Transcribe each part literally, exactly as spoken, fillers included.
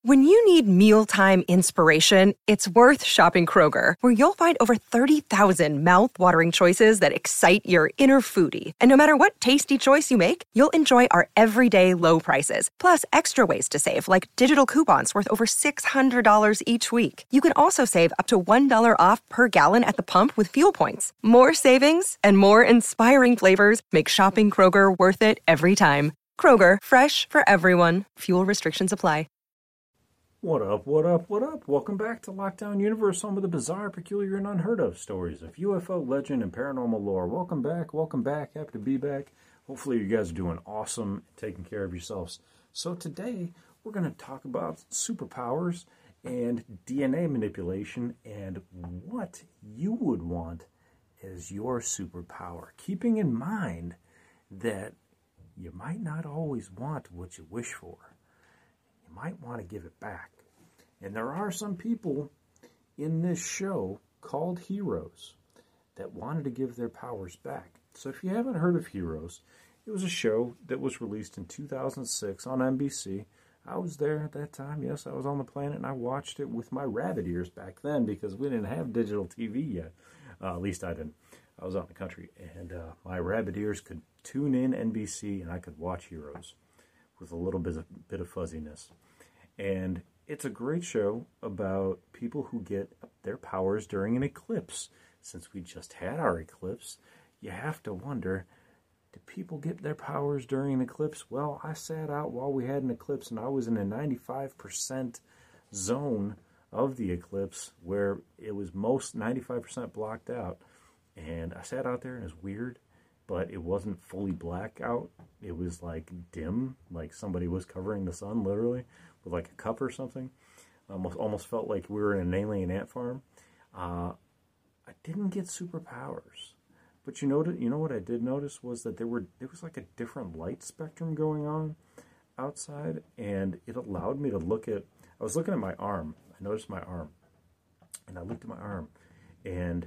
When you need mealtime inspiration, it's worth shopping Kroger, where you'll find over thirty thousand mouth-watering choices that excite your inner foodie. And no matter what tasty choice you make, you'll enjoy our everyday low prices, plus extra ways to save, like digital coupons worth over six hundred dollars each week. You can also save up to one dollar off per gallon at the pump with fuel points. More savings and more inspiring flavors make shopping Kroger worth it every time. Kroger, fresh for everyone. Fuel restrictions apply. What up, what up, what up? Welcome back to Lockdown Universe, home of the bizarre, peculiar, and unheard of stories of U F O legend and paranormal lore. Welcome back, welcome back, happy to be back. Hopefully you guys are doing awesome, taking care of yourselves. So today, we're going to talk about superpowers and D N A manipulation and what you would want as your superpower. Keeping in mind that you might not always want what you wish for. Might want to give it back. And there are some people in this show called Heroes that wanted to give their powers back. So if you haven't heard of Heroes, it was a show that was released in two thousand six on N B C. I was there at that time. Yes, I was on the planet, and I watched it with my rabbit ears back then because we didn't have digital T V yet. Uh, at least I didn't. I was out in the country, and uh, my rabbit ears could tune in N B C, and I could watch Heroes with a little bit of, bit of fuzziness. And it's a great show about people who get their powers during an eclipse. Since we just had our eclipse, you have to wonder, do people get their powers during an eclipse? Well, I sat out while we had an eclipse, and I was in a ninety-five percent zone of the eclipse where it was most ninety-five percent blocked out. And I sat out there, and it was weird, but it wasn't fully black out. It was like dim, like somebody was covering the sun, literally, with like a cup or something. Almost almost felt like we were in an alien ant farm. Uh, I didn't get superpowers, but you know, you know what I did notice was that there were there was like a different light spectrum going on outside, and it allowed me to look at. I was looking at my arm. I noticed my arm, and I looked at my arm, and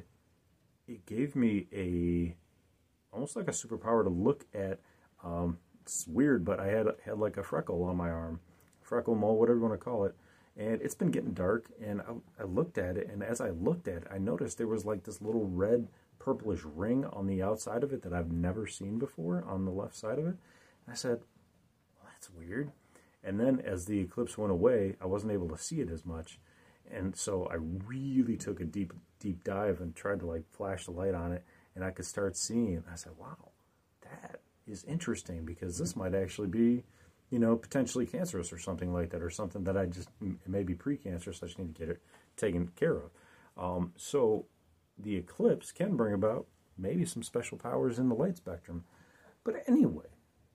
it gave me a almost like a superpower to look at. Um, it's weird, but I had had like a freckle on my arm. Freckle, mole, whatever you want to call it, and it's been getting dark, and I, I looked at it, and as I looked at it, I noticed there was like this little red purplish ring on the outside of it that I've never seen before on the left side of it. And I said, well, that's weird. And then as the eclipse went away, I wasn't able to see it as much, and so I really took a deep, deep dive and tried to like flash the light on it, and I could start seeing it. I said, wow, that is interesting, because this might actually be, you know, potentially cancerous or something like that, or something that I just, maybe precancerous, I just need to get it taken care of. Um, so the eclipse can bring about maybe some special powers in the light spectrum. But anyway,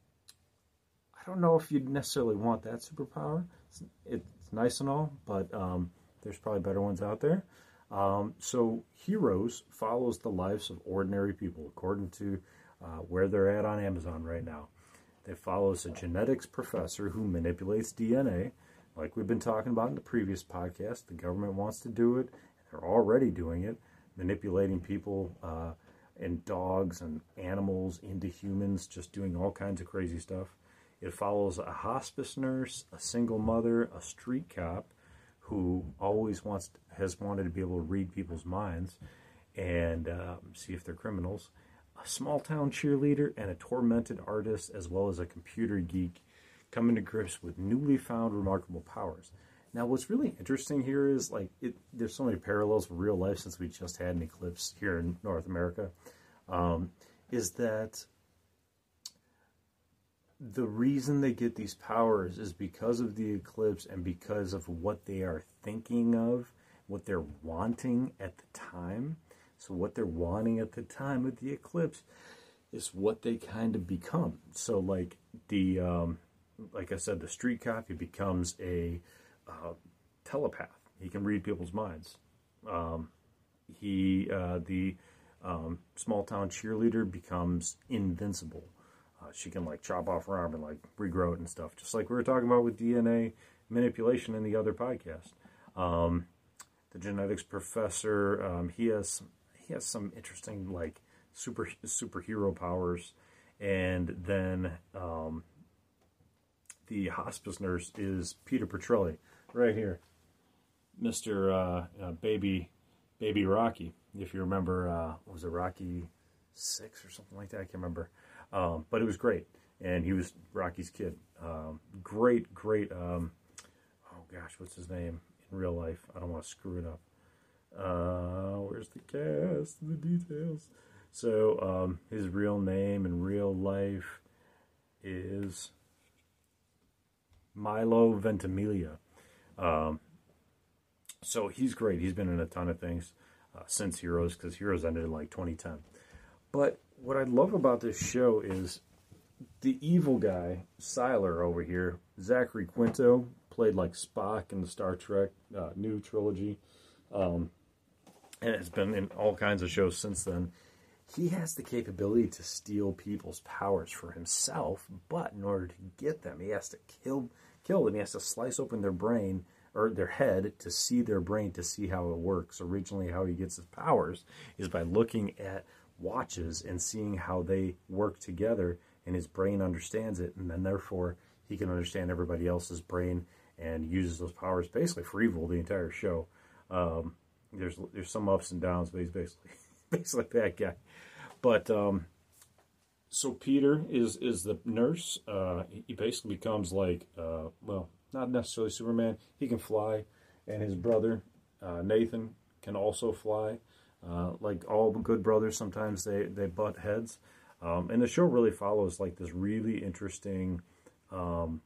I don't know if you'd necessarily want that superpower. It's, it's nice and all, but um, there's probably better ones out there. Um, so Heroes follows the lives of ordinary people, according to uh, where they're at on Amazon right now. It follows a genetics professor who manipulates D N A, like we've been talking about in the previous podcast. The government wants to do it. They're already doing it, manipulating people uh, and dogs and animals into humans, just doing all kinds of crazy stuff. It follows a hospice nurse, a single mother, a street cop who always wants has wanted to be able to read people's minds and uh, see if they're criminals. A small-town cheerleader, and a tormented artist, as well as a computer geek, coming to grips with newly found remarkable powers. Now, what's really interesting here is, like, it, there's so many parallels with real life since we just had an eclipse here in North America, um, is that the reason they get these powers is because of the eclipse and because of what they are thinking of, what they're wanting at the time. So what they're wanting at the time of the eclipse is what they kind of become. So like the, um, like I said, the street cop, he becomes a uh, telepath. He can read people's minds. Um, he, uh, the um, small town cheerleader becomes invincible. Uh, she can like chop off her arm and like regrow it and stuff, just like we were talking about with D N A manipulation in the other podcast. Um, the genetics professor, um, he has he has some interesting like super superhero powers, and then um, the hospice nurse is Peter Petrelli. right here. Mister Uh, uh, Baby Baby Rocky. If you remember, uh, what was it, Rocky six or something like that? I can't remember. Um, but it was great. And he was Rocky's kid. Um, great, great, um, oh gosh, what's his name in real life? I don't want to screw it up. Uh, where's the cast, the details? So, um, his real name in real life is Milo Ventimiglia. Um, so he's great. He's been in a ton of things uh, since Heroes, because Heroes ended in like twenty ten. But what I love about this show is the evil guy, Sylar over here, Zachary Quinto, played like Spock in the Star Trek uh, new trilogy. Um, and has been in all kinds of shows since then. He has the capability to steal people's powers for himself, but in order to get them, he has to kill kill them. He has to slice open their brain, or their head, to see their brain, to see how it works. Originally, how he gets his powers is by looking at watches and seeing how they work together, and his brain understands it, and then therefore he can understand everybody else's brain and uses those powers basically for evil the entire show. Um, there's there's some ups and downs, but he's basically basically that guy. But um, so Peter is is the nurse. Uh, he basically becomes like uh, well, not necessarily Superman. He can fly, and his brother uh, Nathan can also fly. Uh, like all good brothers, sometimes they they butt heads. Um, and the show really follows like this really interesting um,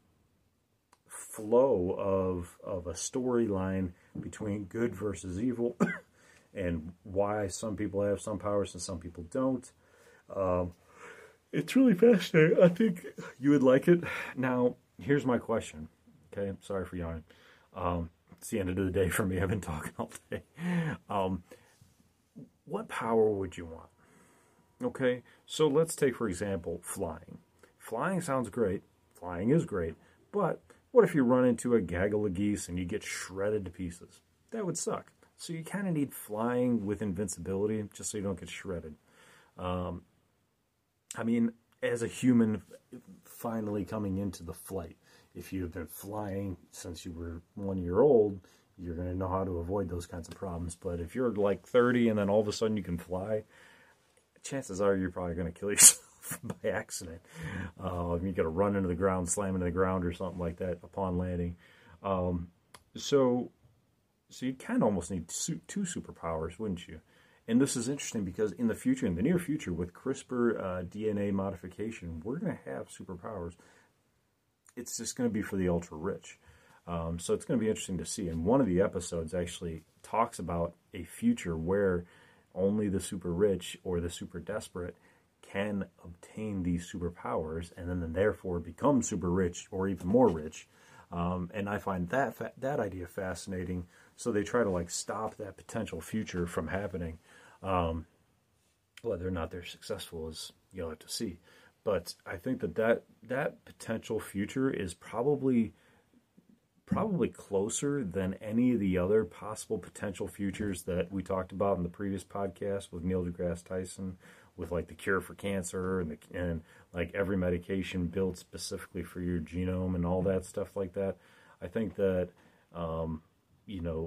flow of of a storyline between good versus evil, and why some people have some powers and some people don't. Um, it's really fascinating. I think you would like it. Now, here's my question. Okay, I'm sorry for yawning. Um, it's the end of the day for me. I've been talking all day. Um, what power would you want? Okay, so let's take, for example, flying. Flying sounds great. Flying is great. But what if you run into a gaggle of geese and you get shredded to pieces? That would suck. So you kind of need flying with invincibility just so you don't get shredded. Um, I mean, as a human finally coming into the flight, if you've been flying since you were one year old, you're going to know how to avoid those kinds of problems. But if you're like thirty and then all of a sudden you can fly, chances are you're probably going to kill yourself by accident. Uh, you got to run into the ground, slam into the ground or something like that upon landing. Um, so, so you kind of almost need two superpowers, wouldn't you? And this is interesting because in the future, in the near future, with CRISPR uh, D N A modification, we're going to have superpowers. It's just going to be for the ultra-rich. Um, so it's going to be interesting to see. And one of the episodes actually talks about a future where only the super rich or the super desperate can obtain these superpowers, and then therefore become super rich or even more rich. Um, and I find that fa- that idea fascinating. So they try to like stop that potential future from happening. Um, whether or not they're successful is you'll have to see. But I think that that, that potential future is probably probably closer than any of the other possible potential futures that we talked about in the previous podcast with Neil deGrasse Tyson, with like the cure for cancer and the, and like every medication built specifically for your genome and all that stuff like that. I think that, um, you know,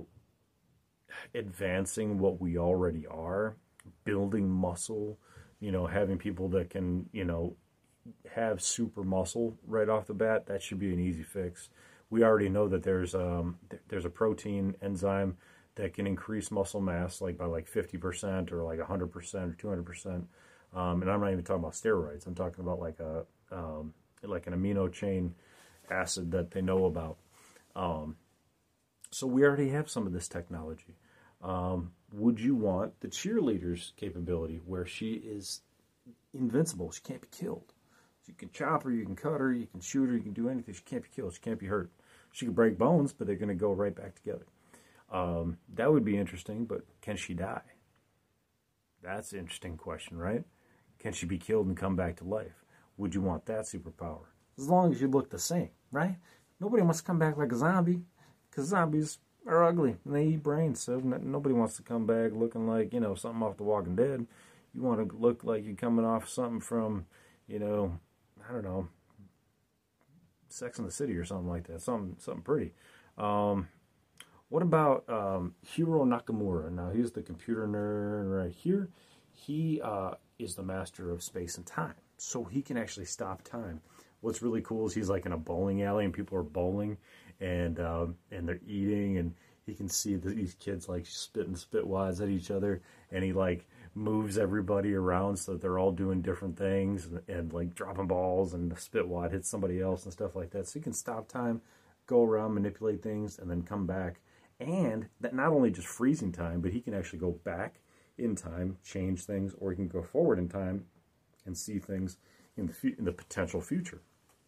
advancing what we already are, building muscle, you know, having people that can, you know, have super muscle right off the bat, that should be an easy fix. We already know that there's um, th- there's a protein enzyme that can increase muscle mass like by like fifty percent or like one hundred percent or two hundred percent. Um, and I'm not even talking about steroids. I'm talking about like a um, like an amino chain acid that they know about. Um, so we already have some of this technology. Um, would you want the cheerleader's capability where she is invincible? She can't be killed. You can chop her, you can cut her, you can shoot her, you can do anything. She can't be killed. She can't be hurt. She can break bones, but they're going to go right back together. Um, that would be interesting, but can she die? That's an interesting question, right? Can she be killed and come back to life? Would you want that superpower? As long as you look the same, right? Nobody wants to come back like a zombie, because zombies are ugly and they eat brains. So nobody wants to come back looking like, you know, something off The Walking Dead. You want to look like you're coming off something from, you know, I don't know, Sex and the City or something like that. Something, something pretty. Um, what about um, Hiro Nakamura? Now, he's the computer nerd right here. He uh, is the master of space and time, so he can actually stop time. What's really cool is he's like in a bowling alley and people are bowling and um, and they're eating, and he can see the, these kids like spitting spit wads at each other, and he like moves everybody around so that they're all doing different things and, and like dropping balls, and the spit wad hits somebody else and stuff like that. So he can stop time, go around, manipulate things, and then come back. And that not only just freezing time, but he can actually go back in time, change things, or he can go forward in time and see things in the, in the potential future.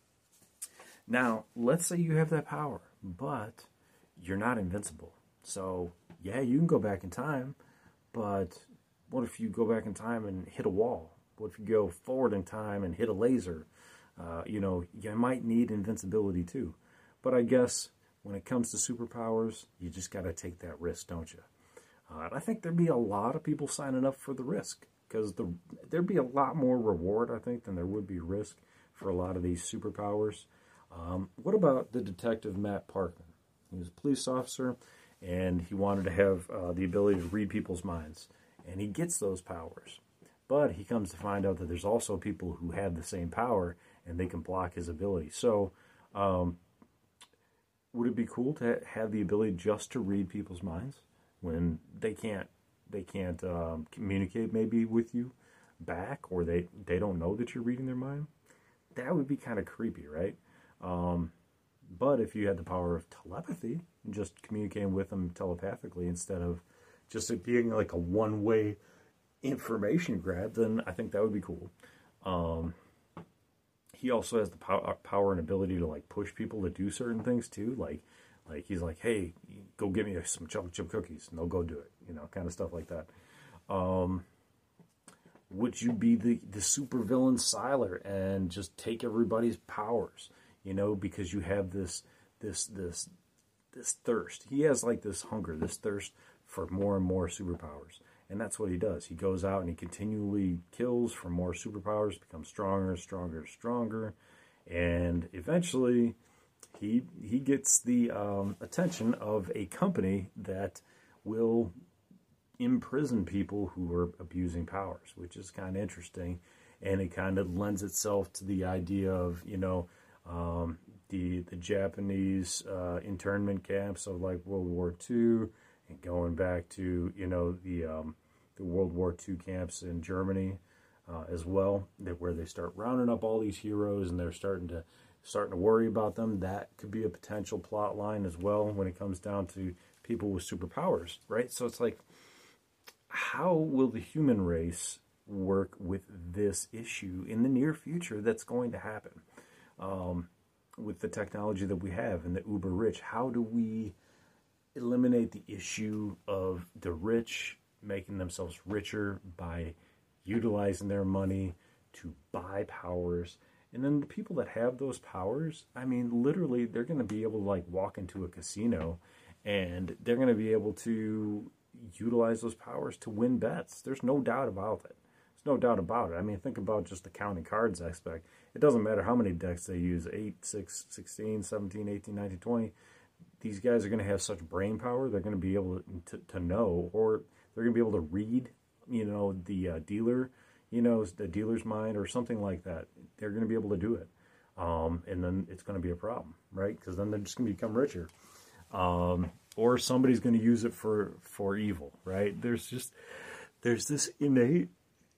Now, let's say you have that power, but you're not invincible. So, yeah, you can go back in time, but what if you go back in time and hit a wall? What if you go forward in time and hit a laser? Uh, you know, you might need invincibility too. But I guess when it comes to superpowers, you just got to take that risk, don't you? Uh, and I think there'd be a lot of people signing up for the risk, because the, there'd be a lot more reward, I think, than there would be risk for a lot of these superpowers. Um, what about the detective Matt Parker? He was a police officer, and he wanted to have uh, the ability to read people's minds. And he gets those powers. But he comes to find out that there's also people who have the same power, and they can block his ability. So, um, would it be cool to have the ability just to read people's minds when they can't they can't um, communicate maybe with you back, or they, they don't know that you're reading their mind? That would be kind of creepy, right? Um, but if you had the power of telepathy and just communicating with them telepathically instead of just it being like a one-way information grab, then I think that would be cool. Um, he also has the pow- power and ability to like push people to do certain things too. Like, like he's like, hey, go get me some chocolate chip cookies, and they'll go do it. You know, kind of stuff like that. Um, would you be the, the supervillain Sylar and just take everybody's powers? You know, because you have this this this this thirst. He has like this hunger, this thirst for more and more superpowers. And that's what he does. He goes out and he continually kills for more superpowers, becomes stronger, stronger, stronger. And eventually he he gets the um, attention of a company that will imprison people who are abusing powers, which is kind of interesting. And it kind of lends itself to the idea of, you know, um, the, the Japanese uh, internment camps of like World War Two, and going back to, you know, the um, the World War Two camps in Germany uh, as well, that where they start rounding up all these heroes and they're starting to starting to worry about them. That could be a potential plot line as well when it comes down to people with superpowers, right? So it's like, how will the human race work with this issue in the near future that's going to happen? Um, with the technology that we have and the uber rich, how do we eliminate the issue of the rich making themselves richer by utilizing their money to buy powers? And then the people that have those powers, I mean, literally, they're going to be able to like walk into a casino and they're going to be able to utilize those powers to win bets. There's no doubt about it. There's no doubt about it. I mean, think about just the counting cards aspect. It doesn't matter how many decks they use, eight, six, sixteen, seventeen, eighteen, nineteen, twenty. These guys are going to have such brain power, they're going to be able to, to know, or they're going to be able to read, you know, the uh, dealer, you know, the dealer's mind or something like that. They're going to be able to do it. Um, and then it's going to be a problem, right? Because then they're just going to become richer. Um, or somebody's going to use it for, for evil, right? There's just, there's this innate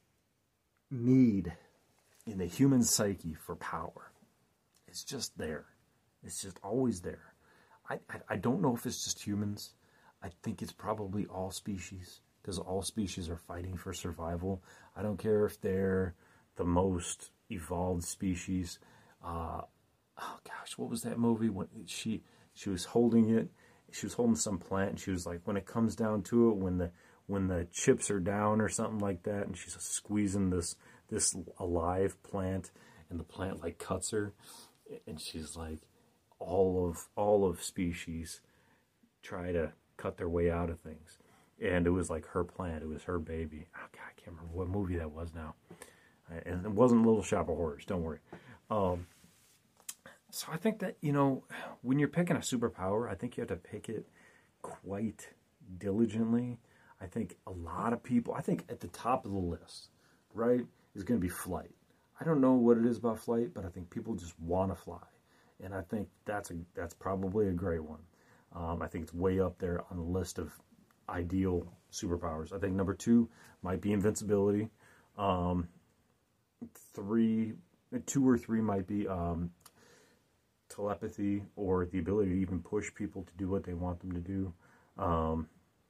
need in the human psyche for power. It's just there. It's just always there. I, I, I don't know if it's just humans. I think it's probably all species, because all species are fighting for survival. I don't care if they're the most evolved species. Uh, oh gosh, what was that movie when she she was holding it? She was holding some plant, and she was like, when it comes down to it, when the when the chips are down or something like that, and she's squeezing this this alive plant, and the plant like cuts her, and she's like, all of all of species try to cut their way out of things. And it was like her plant. It was her baby. Oh, God, I can't remember what movie that was now. And it wasn't Little Shop of Horrors. Don't worry. Um, So I think that, you know, when you're picking a superpower, I think you have to pick it quite diligently. I think a lot of people, I think at the top of the list, right, is going to be flight. I don't know what it is about flight, but I think people just want to fly. And I think that's a that's probably a great one. Um, I think it's way up there on the list of ideal superpowers. I think number two might be invincibility. Um, three, two or three might be um, telepathy, or the ability to even push people to do what they want them to do. Um,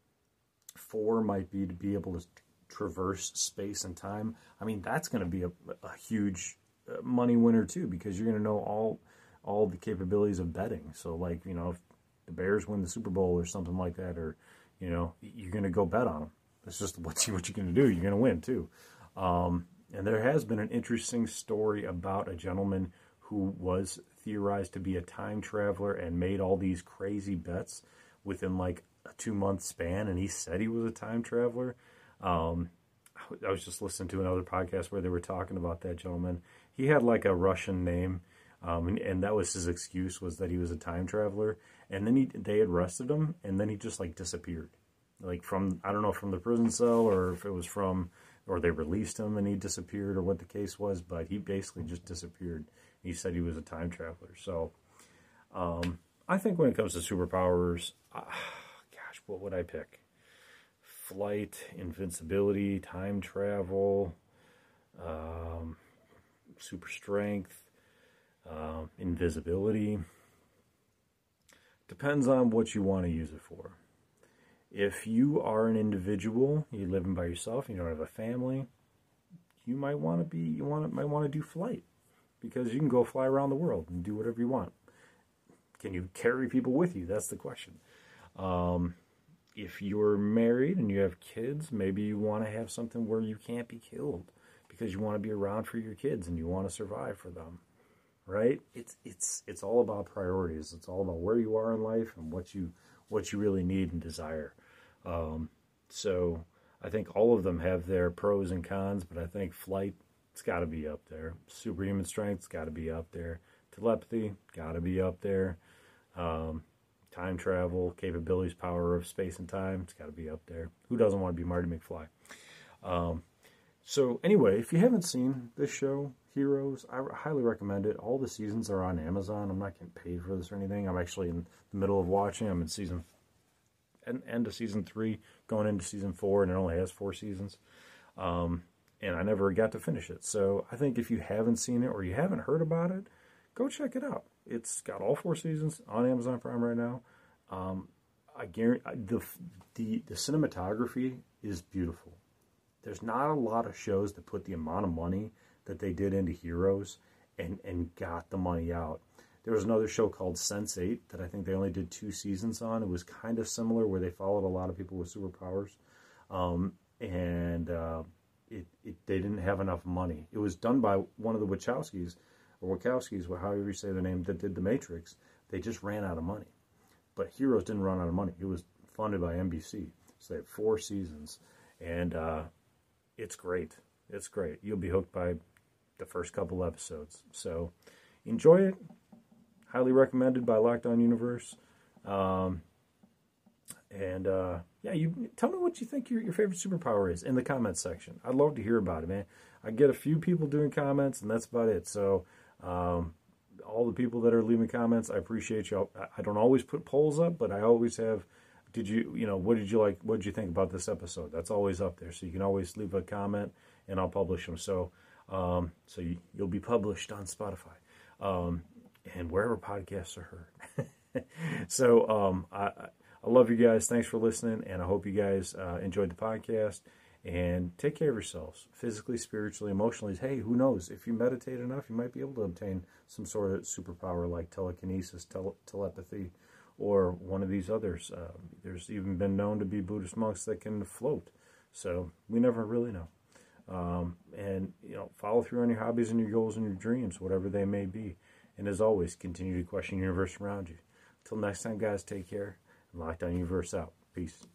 four might be to be able to traverse space and time. I mean, that's going to be a, a huge money winner too, because you're going to know all all the capabilities of betting. So, like, you know, if the Bears win the Super Bowl or something like that, or, you know, you're going to go bet on them. That's just what, you, what you're going to do. You're going to win too. Um, and there has been an interesting story about a gentleman who was theorized to be a time traveler and made all these crazy bets within like a two-month span, and he said he was a time traveler. Um, I was just listening to another podcast where they were talking about that gentleman. He had like a Russian name, um, and, and that was his excuse, was that he was a time traveler. And then he, they had arrested him, and then he just like disappeared. Like from, I don't know, from the prison cell, or if it was from, or they released him and he disappeared, or what the case was, but he basically just disappeared. He said he was a time traveler. So um, I think when it comes to superpowers, uh, gosh, what would I pick? Flight, invincibility, time travel, um, super strength, uh, invisibility. Depends on what you want to use it for. If you are an individual, you're living by yourself, you don't have a family, you might want to be, you want might want to do flight, because you can go fly around the world and do whatever you want. Can you carry people with you? That's the question. Um, if you're married and you have kids, maybe you want to have something where you can't be killed, because you want to be around for your kids and you want to survive for them, right? It's it's it's all about priorities. It's all about where you are in life and what you what you really need and desire. Um, so I think all of them have their pros and cons, but I think flight, it's got to be up there. Superhuman strength's got to be up there. Telepathy, got to be up there. Um, time travel, capabilities, power of space and time, it's got to be up there. Who doesn't want to be Marty McFly? Um, so anyway, if you haven't seen this show, Heroes, I highly recommend it. All the seasons are on Amazon. I'm not getting paid for this or anything. I'm actually in the middle of watching. I'm in season, end of season three, going into season four, and it only has four seasons. Um, and I never got to finish it. So I think if you haven't seen it or you haven't heard about it, go check it out. It's got all four seasons on Amazon Prime right now. Um, I guarantee the, the the cinematography is beautiful. There's not a lot of shows that put the amount of money that they did into Heroes and, and got the money out. There was another show called sense eight that I think they only did two seasons on. It was kind of similar, where they followed a lot of people with superpowers. Um, and uh, it, it they didn't have enough money. It was done by one of the Wachowskis, or Wachowskis, however you say the name, that did The Matrix. They just ran out of money. But Heroes didn't run out of money. It was funded by N B C. So they had four seasons. And uh, it's great. It's great. You'll be hooked by the first couple episodes. So enjoy it. Highly recommended by Lockdown Universe. Um, and uh, yeah, you tell me what you think your, your favorite superpower is in the comments section. I'd love to hear about it, man. I get a few people doing comments, and that's about it. So um, all the people that are leaving comments, I appreciate you. I don't always put polls up, but I always have. Did you, you know, what did you like? What did you think about this episode? That's always up there, so you can always leave a comment, and I'll publish them. So, um, so you, you'll be published on Spotify, um, and wherever podcasts are heard. so, um, I, I love you guys. Thanks for listening, and I hope you guys uh, enjoyed the podcast. And take care of yourselves, physically, spiritually, emotionally. Hey, who knows? If you meditate enough, you might be able to obtain some sort of superpower like telekinesis, tele- telepathy, or one of these others. Uh, there's even been known to be Buddhist monks that can float. So we never really know. Um, and, you know, follow through on your hobbies and your goals and your dreams, whatever they may be. And as always, continue to question the universe around you. Until next time, guys, take care. And Lockdown Universe out. Peace.